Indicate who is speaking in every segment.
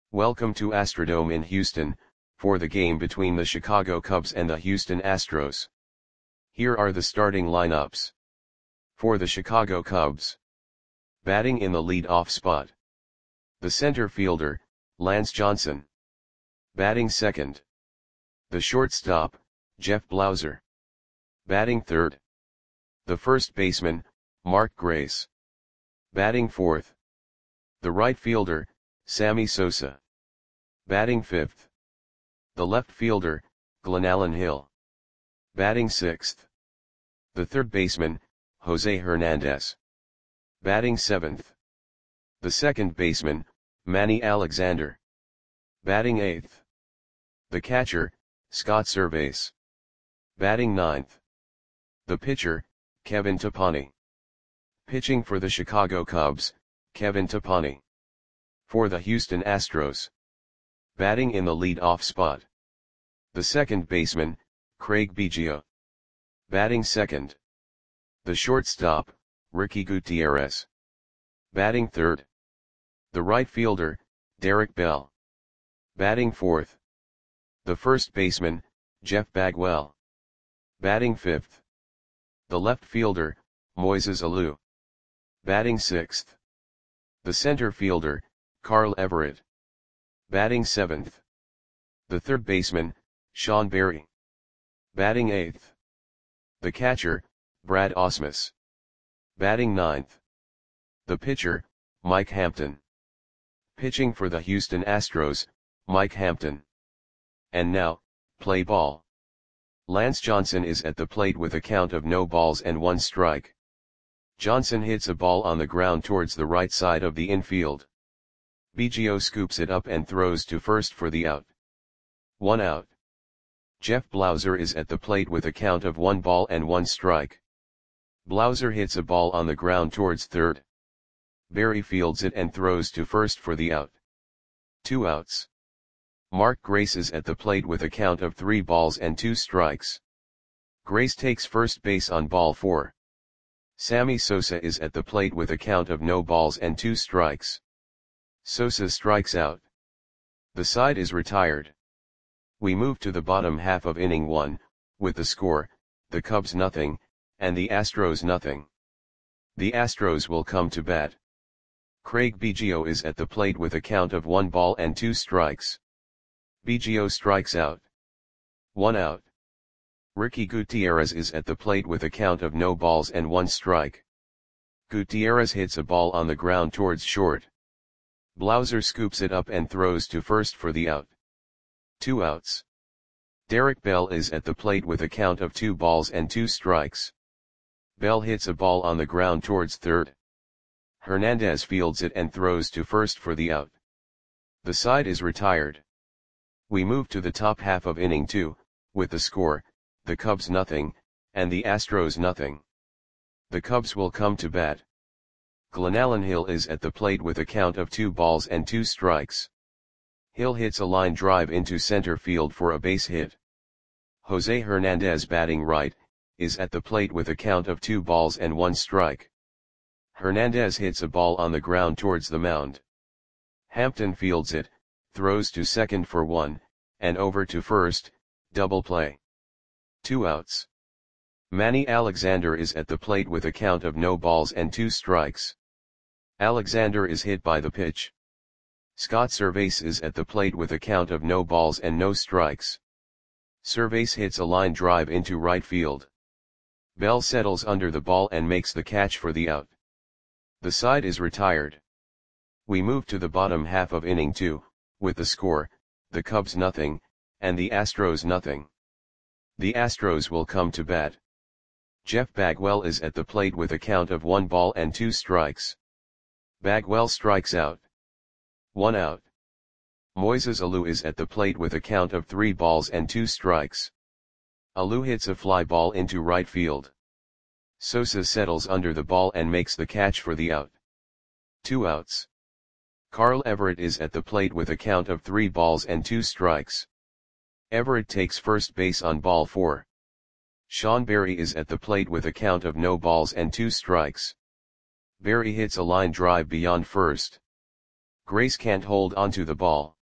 Speaker 1: Welcome to Astrodome in Houston, for the game between the Chicago Cubs and the Houston Astros. Here are the starting lineups. For the Chicago Cubs. Batting in the lead-off spot. The center fielder, Lance Johnson. Batting second. The shortstop, Jeff Blauser. Batting third. The first baseman, Mark Grace. Batting fourth. The right fielder, Sammy Sosa. Batting fifth. The left fielder, Glenallen Hill. Batting sixth. The third baseman, Jose Hernandez. Batting seventh. The second baseman, Manny Alexander. Batting eighth. The catcher, Scott Servais. Batting ninth. The pitcher, Kevin Tapani. Pitching for the Chicago Cubs, Kevin Tapani. For the Houston Astros. Batting in the lead-off spot. The second baseman, Craig Biggio. Batting second. The shortstop, Ricky Gutierrez. Batting third. The right fielder, Derek Bell. Batting fourth. The first baseman, Jeff Bagwell. Batting fifth. The left fielder, Moises Alou. Batting sixth. The center fielder, Carl Everett. Batting seventh. The third baseman, Sean Berry. Batting eighth. The catcher, Brad Ausmus. Batting ninth. The pitcher, Mike Hampton. Pitching for the Houston Astros, Mike Hampton. And now, play ball. Lance Johnson is at the plate with a count of no balls and 1 strike. Johnson hits a ball on the ground towards the right side of the infield. Biggio scoops it up and throws to first for the out. 1 out. Jeff Blauser is at the plate with a count of 1 ball and 1 strike. Blauser hits a ball on the ground towards third. Berry fields it and throws to first for the out. 2 outs. Mark Grace is at the plate with a count of 3 balls and 2 strikes. Grace takes first base on ball 4. Sammy Sosa is at the plate with a count of no balls and 2 strikes. Sosa strikes out. The side is retired. We move to the bottom half of inning 1, with the score, the Cubs nothing, and the Astros nothing. The Astros will come to bat. Craig Biggio is at the plate with a count of 1 ball and 2 strikes. Biggio strikes out. 1 out. Ricky Gutierrez is at the plate with a count of no balls and 1 strike. Gutierrez hits a ball on the ground towards short. Blauser scoops it up and throws to first for the out. 2 outs. Derek Bell is at the plate with a count of 2 balls and 2 strikes. Bell hits a ball on the ground towards third. Hernandez fields it and throws to first for the out. The side is retired. We move to the top half of inning 2, with the score, the Cubs nothing, and the Astros nothing. The Cubs will come to bat. Glenallen Hill is at the plate with a count of 2 balls and 2 strikes. Hill hits a line drive into center field for a base hit. Jose Hernandez, batting right, is at the plate with a count of 2 balls and 1 strike. Hernandez hits a ball on the ground towards the mound. Hampton fields it, throws to second for 1, and over to first, double play. 2 outs. Manny Alexander is at the plate with a count of no balls and 2 strikes. Alexander is hit by the pitch. Scott Servais is at the plate with a count of no balls and no strikes. Servais hits a line drive into right field. Bell settles under the ball and makes the catch for the out. The side is retired. We move to the bottom half of inning 2, with the score, the Cubs nothing, and the Astros nothing. The Astros will come to bat. Jeff Bagwell is at the plate with a count of 1 ball and 2 strikes. Bagwell strikes out. 1 out. Moises Alou is at the plate with a count of 3 balls and 2 strikes. Alou hits a fly ball into right field. Sosa settles under the ball and makes the catch for the out. 2 outs. Carl Everett is at the plate with a count of 3 balls and 2 strikes. Everett takes first base on ball 4. Sean Berry is at the plate with a count of no balls and 2 strikes. Berry hits a line drive beyond first. Grace can't hold onto the ball.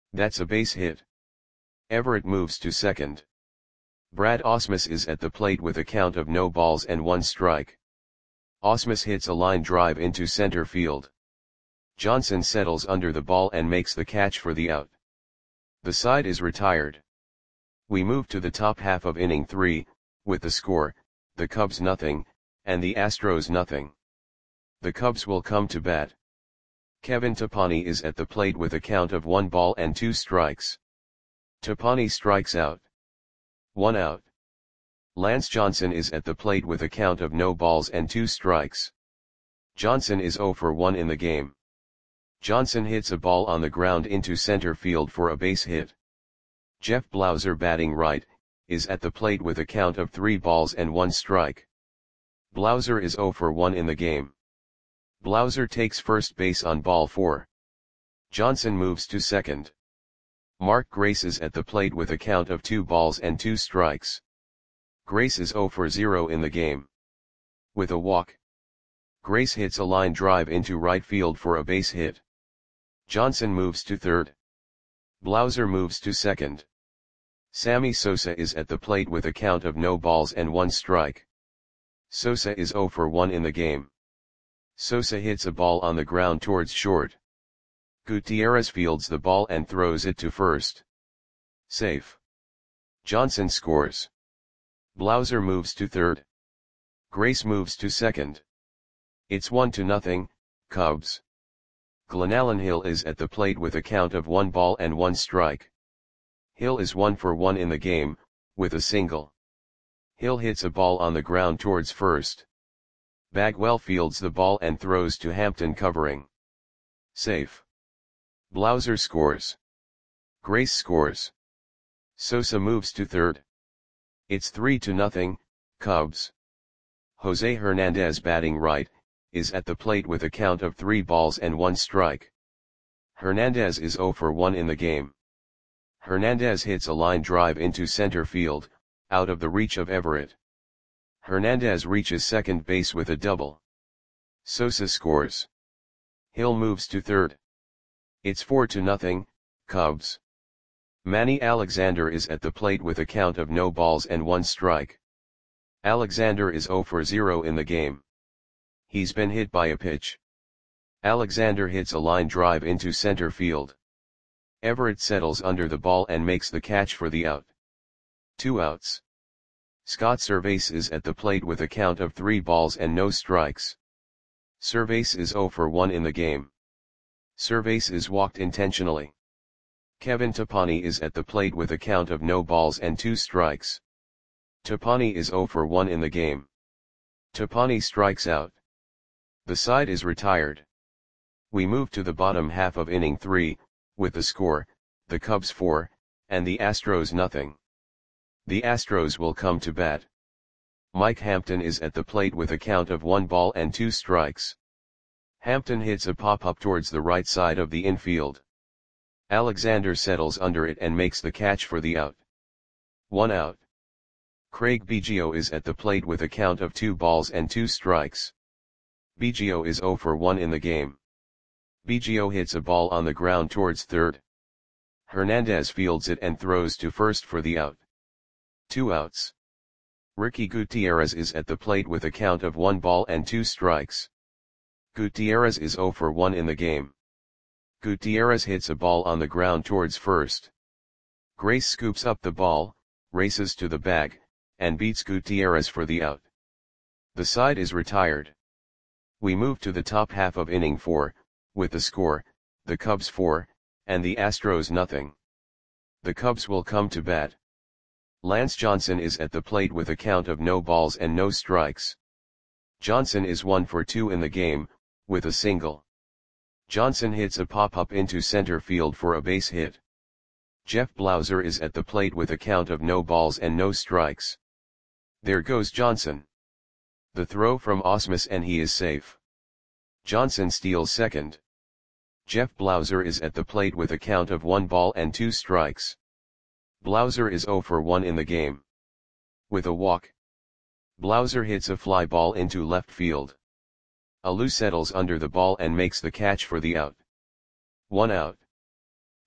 Speaker 1: That's a base hit. Everett moves to second. Brad Ausmus is at the plate with a count of no balls and 1 strike. Ausmus hits a line drive into center field. Johnson settles under the ball and makes the catch for the out. The side is retired. We move to the top half of inning 3, with the score, the Cubs nothing, and the Astros nothing. The Cubs will come to bat. Kevin Topani is at the plate with a count of 1 ball and 2 strikes. Topani strikes out. 1 out. Lance Johnson is at the plate with a count of no balls and 2 strikes. Johnson is 0 for 1 in the game. Johnson hits a ball on the ground into center field for a base hit. Jeff Blauser, batting right, is at the plate with a count of 3 balls and 1 strike. Blauser is 0 for 1 in the game. Blauser takes first base on ball 4. Johnson moves to second. Mark Grace is at the plate with a count of 2 balls and 2 strikes. Grace is 0 for 0 in the game. With a walk, Grace hits a line drive into right field for a base hit. Johnson moves to third. Blauser moves to second. Sammy Sosa is at the plate with a count of no balls and 1 strike. Sosa is 0 for 1 in the game. Sosa hits a ball on the ground towards short. Gutierrez fields the ball and throws it to first. Safe. Johnson scores. Blauser moves to third. Grace moves to second. It's 1-0, Cubs. Glenallen Hill is at the plate with a count of 1 ball and 1 strike. Hill is 1 for 1 in the game, with a single. Hill hits a ball on the ground towards first. Bagwell fields the ball and throws to Hampton covering. Safe. Blauser scores. Grace scores. Sosa moves to third. It's 3-0, Cubs. Jose Hernandez, batting right, is at the plate with a count of 3 balls and 1 strike. Hernandez is 0 for 1 in the game. Hernandez hits a line drive into center field, out of the reach of Everett. Hernandez reaches second base with a double. Sosa scores. Hill moves to third. It's 4-0, Cubs. Manny Alexander is at the plate with a count of no balls and 1 strike. Alexander is 0 for 0 in the game. He's been hit by a pitch. Alexander hits a line drive into center field. Everett settles under the ball and makes the catch for the out. 2 outs. Scott Servais is at the plate with a count of 3 balls and no strikes. Servais is 0 for 1 in the game. Servais is walked intentionally. Kevin Topani is at the plate with a count of no balls and 2 strikes. Topani is 0 for 1 in the game. Topani strikes out. The side is retired. We move to the bottom half of inning 3, with the score, the Cubs 4, and the Astros nothing. The Astros will come to bat. Mike Hampton is at the plate with a count of 1 ball and 2 strikes. Hampton hits a pop-up towards the right side of the infield. Alexander settles under it and makes the catch for the out. 1 out. Craig Biggio is at the plate with a count of 2 balls and 2 strikes. Biggio is 0 for 1 in the game. Biggio hits a ball on the ground towards third. Hernandez fields it and throws to first for the out. 2 outs. Ricky Gutierrez is at the plate with a count of 1 ball and 2 strikes. Gutierrez is 0 for 1 in the game. Gutierrez hits a ball on the ground towards first. Grace scoops up the ball, races to the bag, and beats Gutierrez for the out. The side is retired. We move to the top half of inning 4, with the score, the Cubs 4, and the Astros nothing. The Cubs will come to bat. Lance Johnson is at the plate with a count of no balls and no strikes. Johnson is 1 for 2 in the game, with a single. Johnson hits a pop-up into center field for a base hit. Jeff Blauser is at the plate with a count of no balls and no strikes. There goes Johnson. The throw from Ausmus and he is safe. Johnson steals second. Jeff Blauser is at the plate with a count of 1 ball and 2 strikes. Blauser is 0 for 1 in the game. With a walk, Blauser hits a fly ball into left field. Alou settles under the ball and makes the catch for the out. 1 out.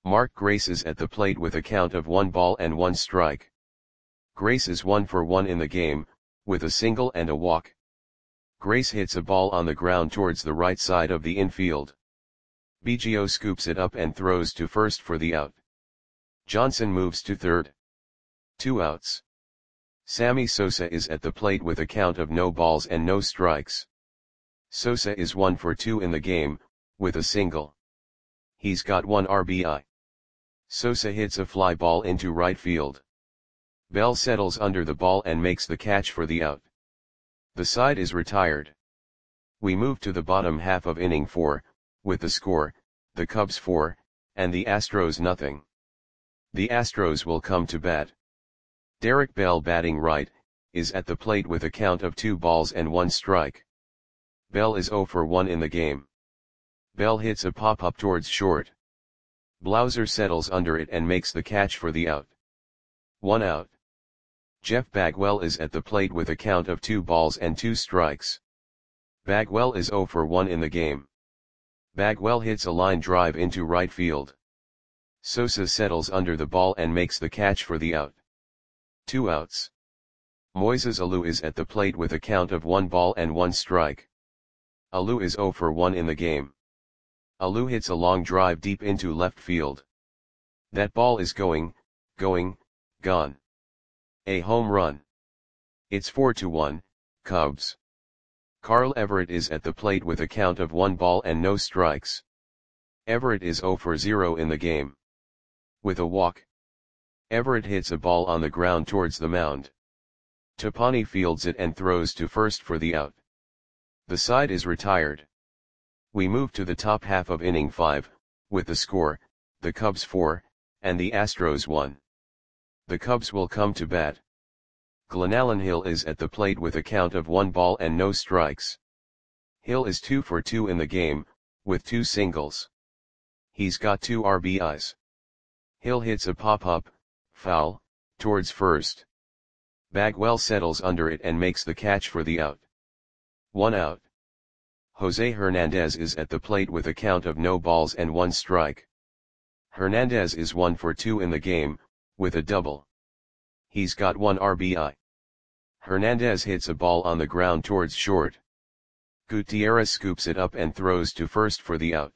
Speaker 1: Mark Grace is at the plate with a count of 1 ball and 1 strike. Grace is 1 for 1 in the game, with a single and a walk. Grace hits a ball on the ground towards the right side of the infield. Biggio scoops it up and throws to first for the out. Johnson moves to third. 2 outs. Sammy Sosa is at the plate with a count of no balls and no strikes. Sosa is 1 for 2 in the game, with a single. He's got 1 RBI. Sosa hits a fly ball into right field. Bell settles under the ball and makes the catch for the out. The side is retired. We move to the bottom half of inning 4, with the score, the Cubs 4, and the Astros nothing. The Astros will come to bat. Derek Bell, batting right, is at the plate with a count of 2 balls and 1 strike. Bell is 0 for 1 in the game. Bell hits a pop-up towards short. Blauser settles under it and makes the catch for the out. 1 out. Jeff Bagwell is at the plate with a count of 2 balls and 2 strikes. Bagwell is 0 for 1 in the game. Bagwell hits a line drive into right field. Sosa settles under the ball and makes the catch for the out. 2 outs. Moises Alou is at the plate with a count of 1 ball and 1 strike. Alou is 0 for 1 in the game. Alou hits a long drive deep into left field. That ball is gone. A home run. It's 4-1, Cubs. Carl Everett is at the plate with a count of 1 ball and no strikes. Everett is 0 for 0 in the game. With a walk. Everett hits a ball on the ground towards the mound. Tapani fields it and throws to first for the out. The side is retired. We move to the top half of inning 5, with the score, the Cubs 4, and the Astros 1. The Cubs will come to bat. Glenallen Hill is at the plate with a count of 1 ball and no strikes. Hill is 2 for 2 in the game, with 2 singles. He's got 2 RBIs. Hill hits a pop-up, foul, towards first. Bagwell settles under it and makes the catch for the out. 1 out. Jose Hernandez is at the plate with a count of no balls and 1 strike. Hernandez is 1 for 2 in the game, with a double. He's got 1 RBI. Hernandez hits a ball on the ground towards short. Gutierrez scoops it up and throws to first for the out.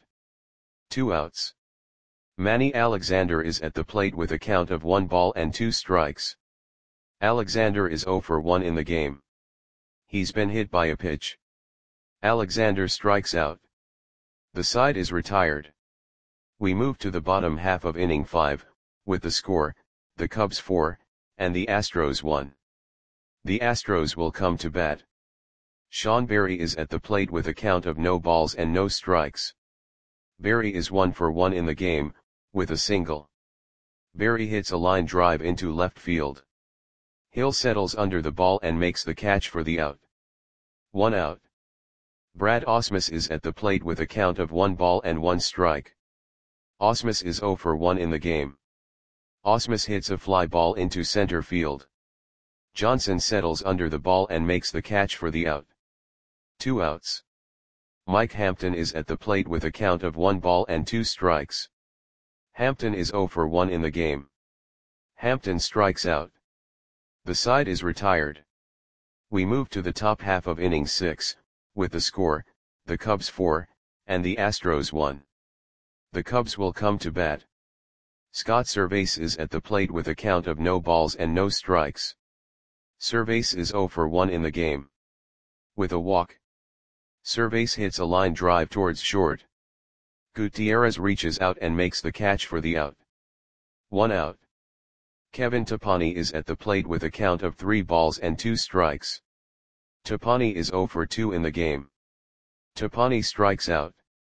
Speaker 1: 2 outs. Manny Alexander is at the plate with a count of 1 ball and 2 strikes. Alexander is 0 for 1 in the game. He's been hit by a pitch. Alexander strikes out. The side is retired. We move to the bottom half of inning 5, with the score, the Cubs 4, and the Astros 1. The Astros will come to bat. Sean Berry is at the plate with a count of no balls and no strikes. Berry is 1 for 1 in the game, with a single. Berry hits a line drive into left field. Hill settles under the ball and makes the catch for the out. 1 out. Brad Ausmus is at the plate with a count of 1 ball and 1 strike. Ausmus is 0 for 1 in the game. Ausmus hits a fly ball into center field. Johnson settles under the ball and makes the catch for the out. 2 outs. Mike Hampton is at the plate with a count of 1 ball and 2 strikes. Hampton is 0 for 1 in the game. Hampton strikes out. The side is retired. We move to the top half of inning 6, with the score, the Cubs 4, and the Astros 1. The Cubs will come to bat. Scott Servais is at the plate with a count of no balls and no strikes. Servais is 0 for 1 in the game. With a walk. Servais hits a line drive towards short. Gutierrez reaches out and makes the catch for the out. 1 out. Kevin Tapani is at the plate with a count of 3 balls and 2 strikes. Tapani is 0 for 2 in the game. Tapani strikes out.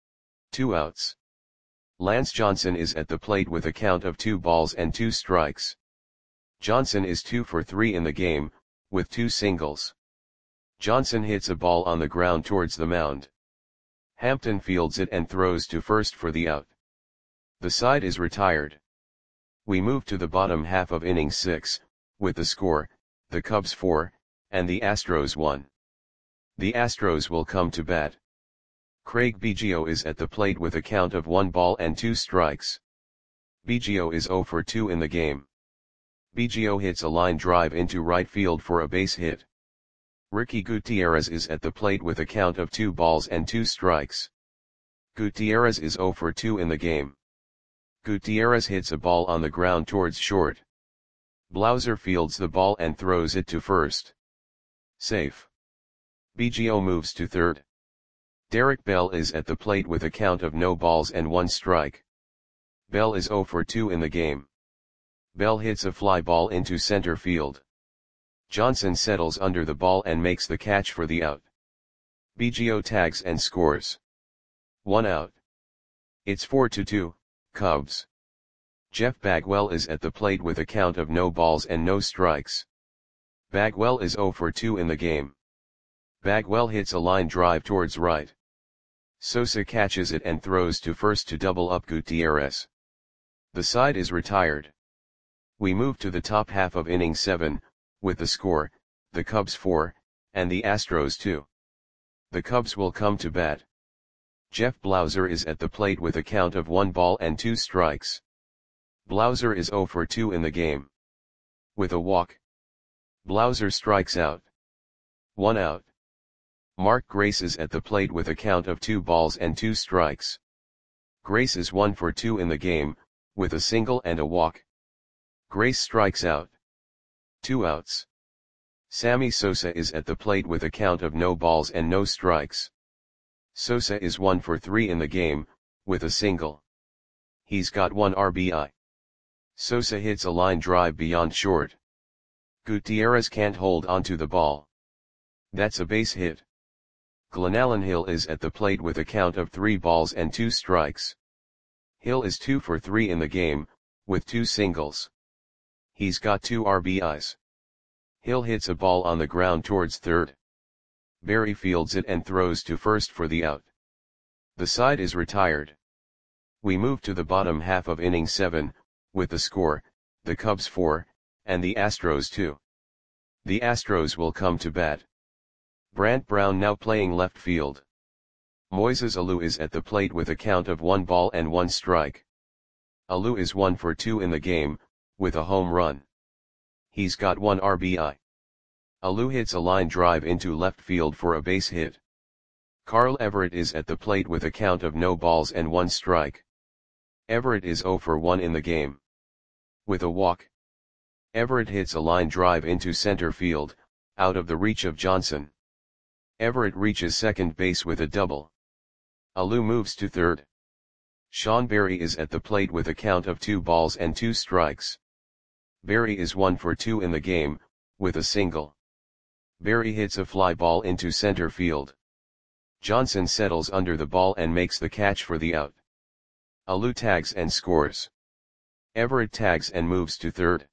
Speaker 1: 2 outs. Lance Johnson is at the plate with a count of 2 balls and 2 strikes. Johnson is 2 for 3 in the game, with 2 singles. Johnson hits a ball on the ground towards the mound. Hampton fields it and throws to first for the out. The side is retired. We move to the bottom half of inning 6, with the score, the Cubs 4, and the Astros 1. The Astros will come to bat. Craig Biggio is at the plate with a count of 1 ball and 2 strikes. Biggio is 0 for 2 in the game. Biggio hits a line drive into right field for a base hit. Ricky Gutierrez is at the plate with a count of 2 balls and 2 strikes. Gutierrez is 0 for 2 in the game. Gutierrez hits a ball on the ground towards short. Blauser fields the ball and throws it to first. Safe. Biggio moves to third. Derek Bell is at the plate with a count of no balls and 1 strike. Bell is 0 for 2 in the game. Bell hits a fly ball into center field. Johnson settles under the ball and makes the catch for the out. Biggio tags and scores. 1 out. It's 4-2, Cubs. Jeff Bagwell is at the plate with a count of no balls and no strikes. Bagwell is 0 for 2 in the game. Bagwell hits a line drive towards right. Sosa catches it and throws to first to double up Gutierrez. The side is retired. We move to the top half of inning 7, with the score, the Cubs 4, and the Astros 2. The Cubs will come to bat. Jeff Blauser is at the plate with a count of 1 ball and 2 strikes. Blauser is 0 for 2 in the game. With a walk. Blauser strikes out. 1 out. Mark Grace is at the plate with a count of 2 balls and 2 strikes. Grace is 1 for 2 in the game, with a single and a walk. Grace strikes out. 2 outs. Sammy Sosa is at the plate with a count of no balls and no strikes. Sosa is 1 for 3 in the game, with a single. He's got 1 RBI. Sosa hits a line drive beyond short. Gutierrez can't hold onto the ball. That's a base hit. Glenallen Hill is at the plate with a count of 3 balls and 2 strikes. Hill is 2 for 3 in the game, with 2 singles. He's got 2 RBIs. Hill hits a ball on the ground towards third. Berry fields it and throws to first for the out. The side is retired. We move to the bottom half of inning 7, with the score, the Cubs 4, and the Astros 2. The Astros will come to bat. Brant Brown now playing left field. Moises Alou is at the plate with a count of 1 ball and 1 strike. Alou is 1 for 2 in the game, with a home run. He's got 1 RBI. Alou hits a line drive into left field for a base hit. Carl Everett is at the plate with a count of no balls and 1 strike. Everett is 0 for 1 in the game. With a walk. Everett hits a line drive into center field, out of the reach of Johnson. Everett reaches second base with a double. Alou moves to third. Sean Berry is at the plate with a count of 2 balls and 2 strikes. Berry is 1 for 2 in the game, with a single. Berry hits a fly ball into center field. Johnson settles under the ball and makes the catch for the out. Alou tags and scores. Everett tags and moves to third.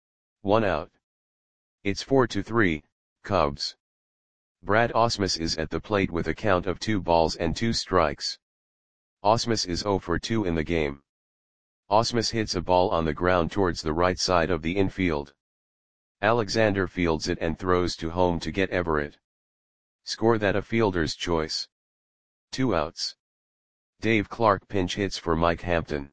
Speaker 1: 1 out. It's 4-3, Cubs. Brad Ausmus is at the plate with a count of 2 balls and 2 strikes. Ausmus is 0 for 2 in the game. Ausmus hits a ball on the ground towards the right side of the infield. Alexander fields it and throws to home to get Everett. Score that a fielder's choice. 2 outs. Dave Clark pinch hits for Mike Hampton.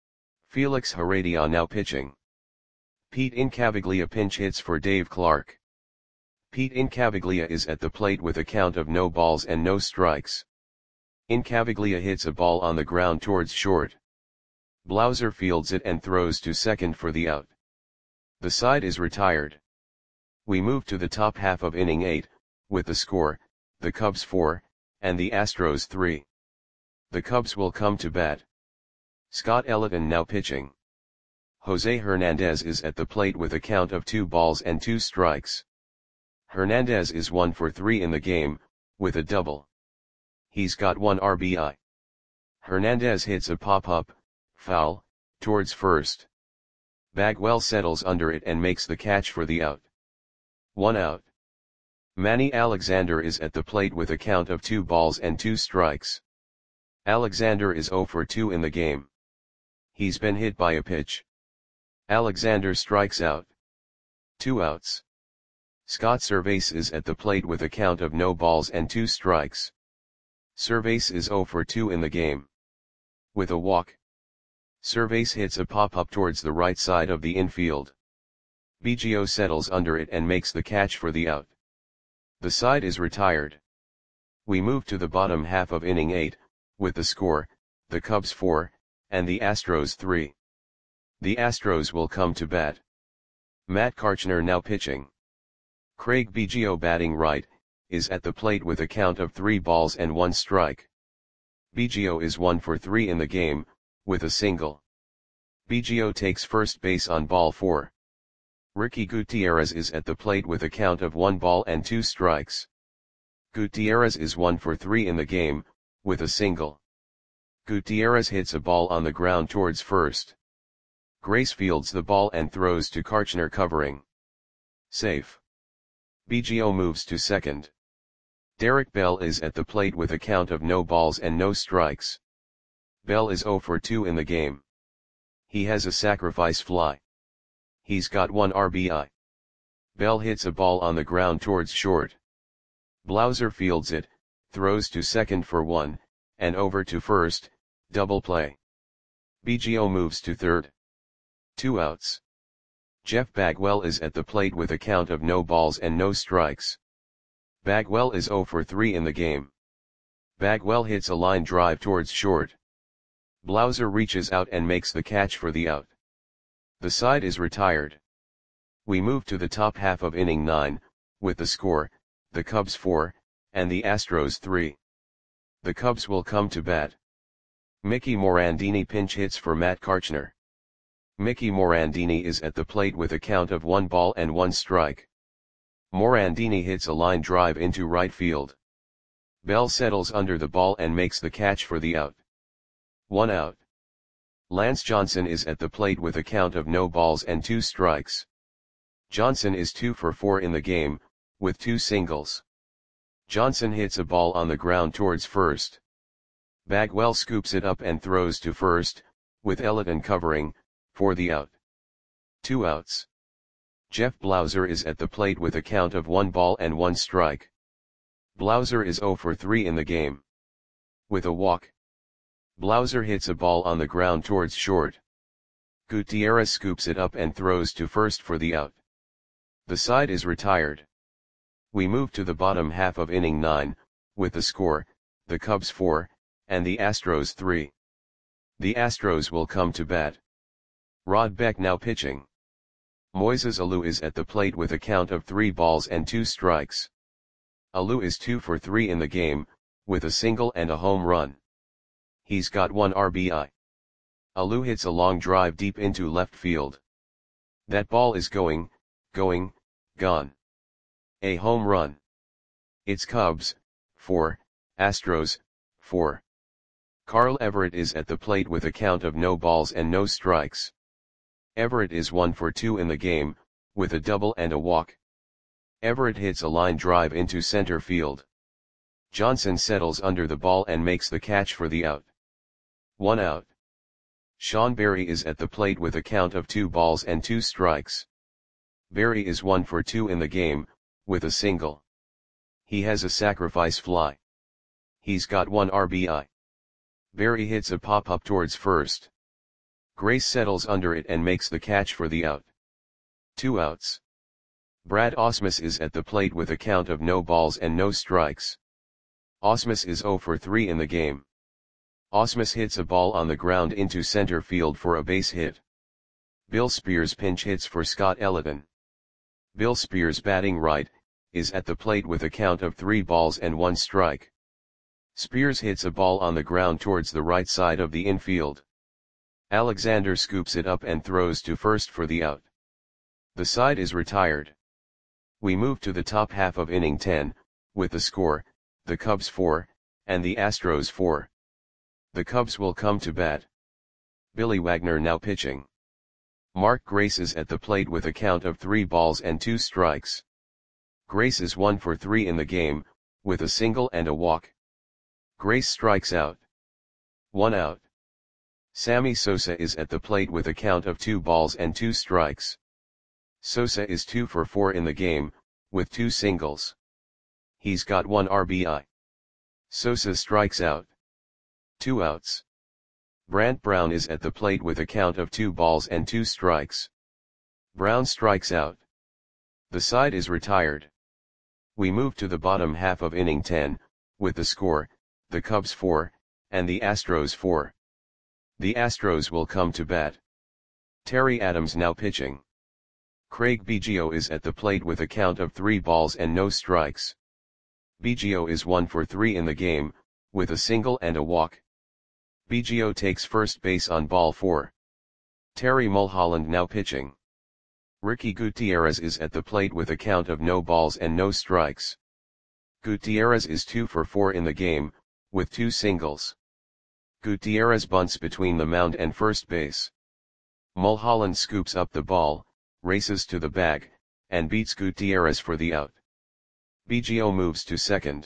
Speaker 1: Felix Heredia now pitching. Pete Incaviglia pinch hits for Dave Clark. Pete Incaviglia is at the plate with a count of no balls and no strikes. Incaviglia hits a ball on the ground towards short. Blauser fields it and throws to second for the out. The side is retired. We move to the top half of inning 8, with the score, the Cubs 4, and the Astros 3. The Cubs will come to bat. Scott Elliton now pitching. Jose Hernandez is at the plate with a count of 2 balls and 2 strikes. Hernandez is 1 for 3 in the game, with a double. He's got 1 RBI. Hernandez hits a pop-up, foul, towards first. Bagwell settles under it and makes the catch for the out. 1 out. Manny Alexander is at the plate with a count of 2 balls and 2 strikes. Alexander is 0 for 2 in the game. He's been hit by a pitch. Alexander strikes out. 2 outs. Scott Servais is at the plate with a count of no balls and 2 strikes. Servais is 0 for 2 in the game. With a walk. Cervais hits a pop-up towards the right side of the infield. Biggio settles under it and makes the catch for the out. The side is retired. We move to the bottom half of inning 8, with the score, the Cubs 4, and the Astros 3. The Astros will come to bat. Matt Karchner now pitching. Craig Biggio batting right, is at the plate with a count of 3 balls and 1 strike. Biggio is 1 for 3 in the game, with a single. Biggio takes first base on ball 4. Ricky Gutierrez is at the plate with a count of 1 ball and 2 strikes. Gutierrez is 1 for 3 in the game, with a single. Gutierrez hits a ball on the ground towards first. Grace fields the ball and throws to Karchner covering. Safe. Biggio moves to second. Derek Bell is at the plate with a count of no balls and no strikes. Bell is 0 for 2 in the game. He has a sacrifice fly. He's got 1 RBI. Bell hits a ball on the ground towards short. Blauser fields it, throws to second for 1, and over to first, double play. Biggio moves to third. 2 outs. Jeff Bagwell is at the plate with a count of no balls and no strikes. Bagwell is 0 for 3 in the game. Bagwell hits a line drive towards short. Blauser reaches out and makes the catch for the out. The side is retired. We move to the top half of inning 9, with the score, the Cubs 4, and the Astros 3. The Cubs will come to bat. Mickey Morandini pinch hits for Matt Karchner. Mickey Morandini is at the plate with a count of 1 ball and 1 strike. Morandini hits a line drive into right field. Bell settles under the ball and makes the catch for the out. 1 out. Lance Johnson is at the plate with a count of no balls and 2 strikes. Johnson is 2 for 4 in the game, with 2 singles. Johnson hits a ball on the ground towards first. Bagwell scoops it up and throws to first, with Ellington covering, for the out. 2 outs. Jeff Blauser is at the plate with a count of 1 ball and 1 strike. Blauser is 0 for 3 in the game. With a walk. Blauser hits a ball on the ground towards short. Gutierrez scoops it up and throws to first for the out. The side is retired. We move to the bottom half of inning 9, with the score, the Cubs 4, and the Astros 3. The Astros will come to bat. Rod Beck now pitching. Moises Alou is at the plate with a count of 3 balls and 2 strikes. Alou is 2 for 3 in the game, with a single and a home run. He's got 1 RBI. Alou hits a long drive deep into left field. That ball is going, gone. A home run. It's Cubs 4, Astros 4. Carl Everett is at the plate with a count of no balls and no strikes. Everett is 1 for 2 in the game, with a double and a walk. Everett hits a line drive into center field. Johnson settles under the ball and makes the catch for the out. 1 out. Sean Berry is at the plate with a count of 2 balls and 2 strikes. Berry is 1 for 2 in the game, with a single. He has a sacrifice fly. He's got 1 RBI. Berry hits a pop-up towards first. Grace settles under it and makes the catch for the out. 2 outs. Brad Ausmus is at the plate with a count of no balls and no strikes. Ausmus is 0 for 3 in the game. Ausmus hits a ball on the ground into center field for a base hit. Bill Spears pinch hits for Scott Ellington. Bill Spears batting right, is at the plate with a count of 3 balls and 1 strike. Spears hits a ball on the ground towards the right side of the infield. Alexander scoops it up and throws to first for the out. The side is retired. We move to the top half of inning 10, with the score, the Cubs 4, and the Astros 4. The Cubs will come to bat. Billy Wagner now pitching. Mark Grace is at the plate with a count of 3 balls and 2 strikes. Grace is 1 for 3 in the game, with a single and a walk. Grace strikes out. 1 out. Sammy Sosa is at the plate with a count of 2 balls and 2 strikes. Sosa is 2 for 4 in the game, with 2 singles. He's got 1 RBI. Sosa strikes out. 2 outs. Brant Brown is at the plate with a count of 2 balls and 2 strikes. Brown strikes out. The side is retired. We move to the bottom half of inning 10, with the score, the Cubs 4, and the Astros 4. The Astros will come to bat. Terry Adams now pitching. Craig Biggio is at the plate with a count of 3 balls and no strikes. Biggio is 1 for 3 in the game, with a single and a walk. Biggio takes first base on ball 4. Terry Mulholland now pitching. Ricky Gutierrez is at the plate with a count of no balls and no strikes. Gutierrez is 2 for 4 in the game, with 2 singles. Gutierrez bunts between the mound and first base. Mulholland scoops up the ball, races to the bag, and beats Gutierrez for the out. Biggio moves to second.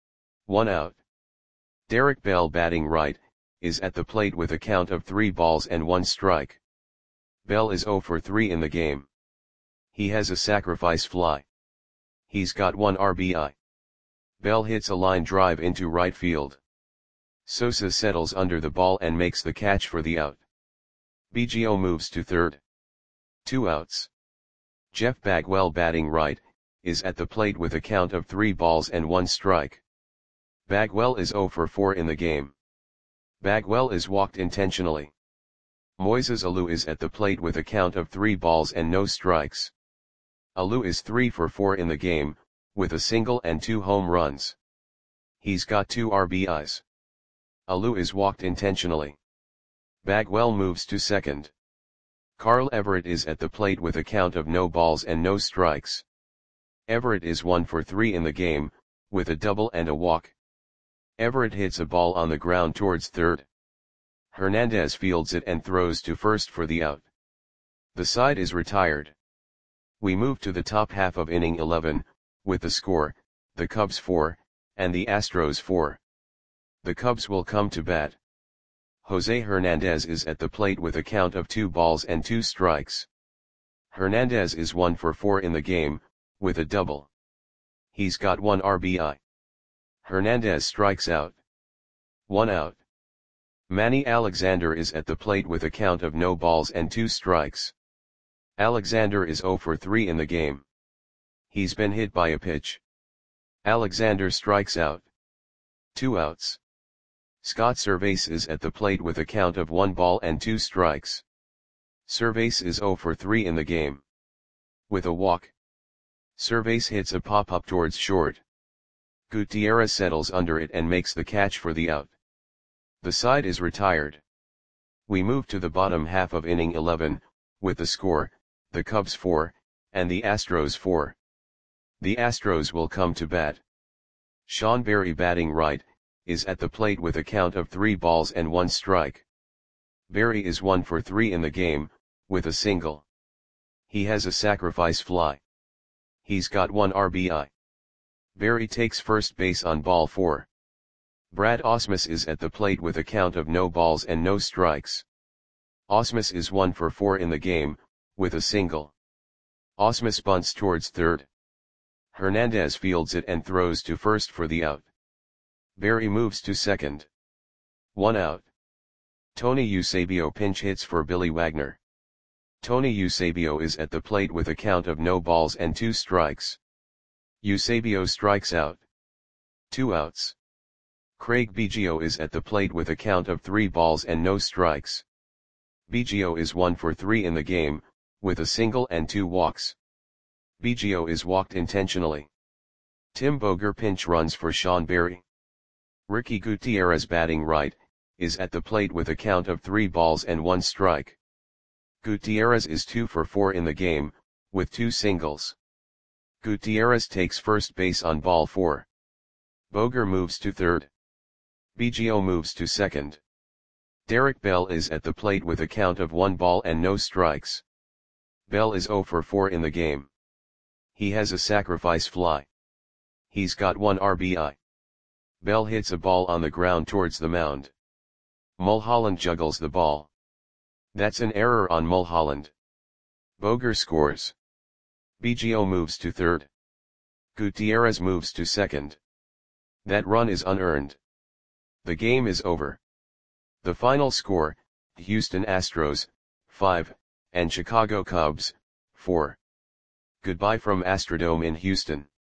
Speaker 1: 1 out. Derek Bell batting right, is at the plate with a count of 3 balls and 1 strike. Bell is 0 for 3 in the game. He has a sacrifice fly. He's got 1 RBI. Bell hits a line drive into right field. Sosa settles under the ball and makes the catch for the out. Biggio moves to third. 2 outs. Jeff Bagwell batting right, is at the plate with a count of 3 balls and 1 strike. Bagwell is 0 for 4 in the game. Bagwell is walked intentionally. Moises Alou is at the plate with a count of 3 balls and no strikes. Alou is 3 for 4 in the game, with a single and 2 home runs. He's got 2 RBIs. Alou is walked intentionally. Bagwell moves to second. Carl Everett is at the plate with a count of no balls and no strikes. Everett is 1 for 3 in the game, with a double and a walk. Everett hits a ball on the ground towards third. Hernandez fields it and throws to first for the out. The side is retired. We move to the top half of inning 11, with the score, the Cubs 4, and the Astros 4. The Cubs will come to bat. Jose Hernandez is at the plate with a count of 2 balls and 2 strikes. Hernandez is 1 for 4 in the game, with a double. He's got 1 RBI. Hernandez strikes out. 1 out. Manny Alexander is at the plate with a count of no balls and 2 strikes. Alexander is 0 for 3 in the game. He's been hit by a pitch. Alexander strikes out. 2 outs. Scott Servais is at the plate with a count of 1 ball and 2 strikes. Servais is 0 for 3 in the game. With a walk. Servais hits a pop-up towards short. Gutierrez settles under it and makes the catch for the out. The side is retired. We move to the bottom half of inning 11, with the score, the Cubs 4, and the Astros 4. The Astros will come to bat. Sean Berry batting right, is at the plate with a count of 3 balls and 1 strike. Berry is 1 for 3 in the game, with a single. He has a sacrifice fly. He's got 1 RBI. Berry takes first base on ball 4. Brad Ausmus is at the plate with a count of no balls and no strikes. Ausmus is 1 for 4 in the game, with a single. Ausmus bunts towards third. Hernandez fields it and throws to first for the out. Berry moves to second. 1 out. Tony Eusebio pinch hits for Billy Wagner. Tony Eusebio is at the plate with a count of no balls and 2 strikes. Eusebio strikes out. 2 outs. Craig Biggio is at the plate with a count of 3 balls and no strikes. Biggio is 1 for 3 in the game, with a single and 2 walks. Biggio is walked intentionally. Tim Boger pinch runs for Sean Berry. Ricky Gutierrez batting right, is at the plate with a count of 3 balls and 1 strike. Gutierrez is 2 for 4 in the game, with 2 singles. Gutierrez takes first base on ball 4. Boger moves to third. Biggio moves to second. Derek Bell is at the plate with a count of 1 ball and no strikes. Bell is 0 for 4 in the game. He has a sacrifice fly. He's got 1 RBI. Bell hits a ball on the ground towards the mound. Mulholland juggles the ball. That's an error on Mulholland. Boger scores. Biggio moves to third. Gutierrez moves to second. That run is unearned. The game is over. The final score, Houston Astros, 5, and Chicago Cubs, 4. Goodbye from Astrodome in Houston.